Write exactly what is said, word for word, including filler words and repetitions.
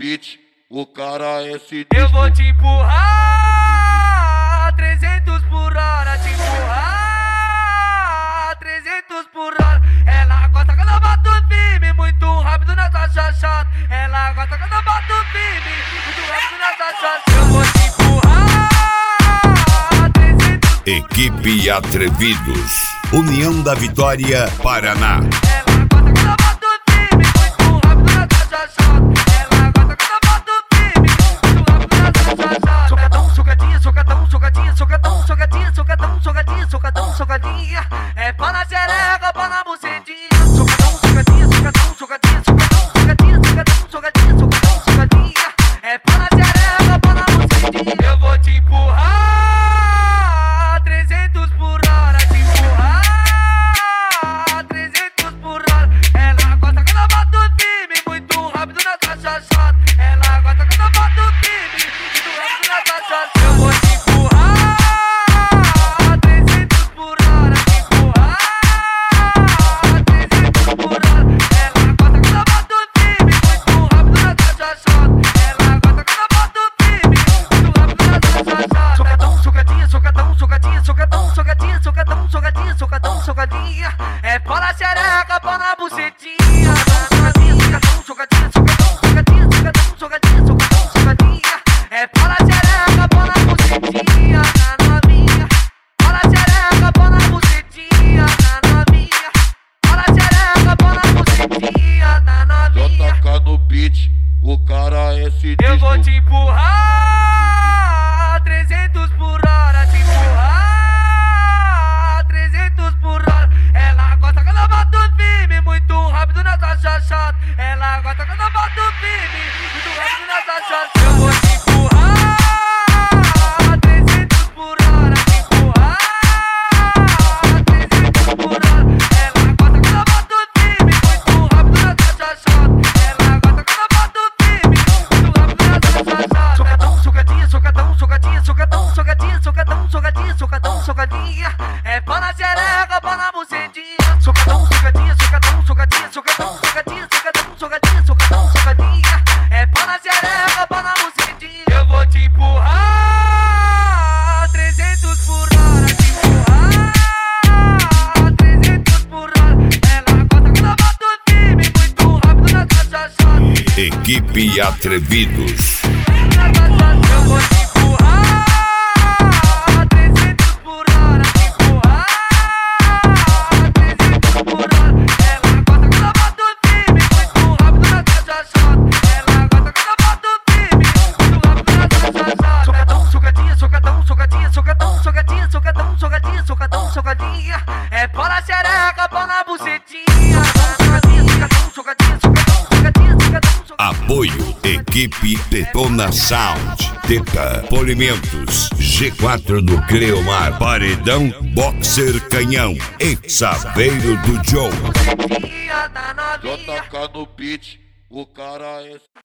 beat, o cara é sinistro. Eu vou te empurrar trezentos por hora, te empurrar trezentos por hora. Ela gosta quando eu bato firme, muito rápido nessa chachada. Ela gosta quando eu bato firme, muito rápido nessa chachada. Eu vou te empurrar trezentos. Equipe Atrevidos, União da Vitória, Paraná. Ela gosta quando eu bato firme, muito rápido nessa chachada. Ela gosta quando eu bato firme, muito rápido nessa chachada. Socadão, socadinha, socadão, socadinha, socadão, socadinha, socadão, socadinha, socadão, socadinha. É pá na xereca, pá na bucetinha. Socadão, socadinha, socadão, socadinha, socadão, socadinha, socadão, socadinha, socadão, socadinha. É pá na xereca, pá na bucetinha. Eu vou te empurrar trezentos por hora, te empurrar trezentos por hora. Ela gosta quando eu bato firme, muito rápido nessa chachada. Ela gosta quando eu bato firme, muito rápido nessa chachada. Eu vou te empurrar trezentos por hora, te empurrar trezentos por hora. Ela gosta quando eu bato firme, muito rápido nessa chachada. Ela gosta quando eu bato firme, muito rápido nessa chachada. Socadão, socadinha, socadão, socadinha, socadão, socadinha, socadão, socadinha, socadão, socadinha. É pá na xereca, pá na bucetinha. Socadinha, socadão, socadinha, socadão, socadinha, socadão, socadinha, socadão, socadinha. É pá na xereca, pá na bucetinha, na novinha. Pá na xereca, pá na bucetinha, na novinha. Pá na xereca, pá na bucetinha, na novinha. Só tacar no beat, o cara é sinistro. Eu vou te empurrar trezentos por hora, te empurrar trezentos por hora. Ela gosta quando eu bato firme, muito rápido nessa chachada. Ela gosta quando eu bato firme, muito rápido nessa chachada. Eu vou te empurrar trezentos por hora, te empurrar trezentos por hora. Ela gosta quando eu bato firme, muito rápido nessa chachada. Ela gosta quando eu bato firme, muito rápido nessa chachada. Socadão, socadinha, socadão, socadinha, socadão, socadinha, socadão, socadinha, socadão, socadinha. É pá na xereca, pá na bucetinha. Socadão, socadinha, socadão, socadinha, socadão, socadinha, socadão, socadinha, socadão, socadinha. É pá na xereca, pá na bucetinha. Eu vou te empurrar trezentos por hora, te empurrar trezentos por hora. Ela gosta quando eu bato firme, muito rápido nessa chachada. Equipe Atrevidos. Eu vou te empurrar trezentos por hora, te empurrar trezentos por hora. Ela gosta quando eu bato firme, muito rápido nessa chachada. Ela gosta quando eu bato firme, muito rápido nessa chachada. Socadão, socadinha, socadão, socadinha, socadão, socadinha, socadão, socadinha, socadão, socadinha. É pá na xereca, pá na bucetinha. Socadinha, socadão, socadinha, socadão, socadinha, socadão, socadinha. Apoio Equipe Detona Sound, Teta Polimentos, G quatro do Cleomar, Paredão Boxer Canhão e Saveiro do Joe. Só tacar no beat, o cara é